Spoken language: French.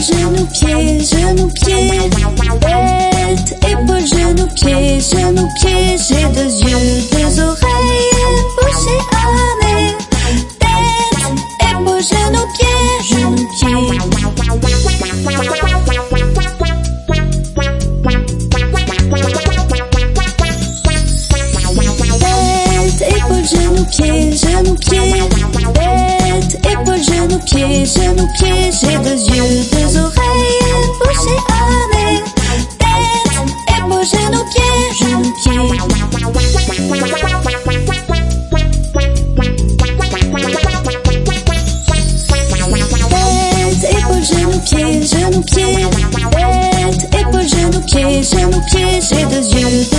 genoux, pieds, genoux, pieds. Tête, épaules, genoux, pieds, genoux, pieds. J'ai deux yeux, deux oreilles, bouche et un nez. Tête, épaules, genoux, pieds, genoux, pieds. Tête, épaules, genoux, pieds, genoux, pieds. Tête, épaules, genoux, pieds, genoux, pieds. J'ai deux yeux, deux oreilles, bouche et un nez. Tête, épaules, genoux, pieds, genoux, pieds. Tête, épaules, genoux, pieds, genoux, pieds. Tête, épaules, genoux, pieds, genoux, pieds. J'ai deux yeux,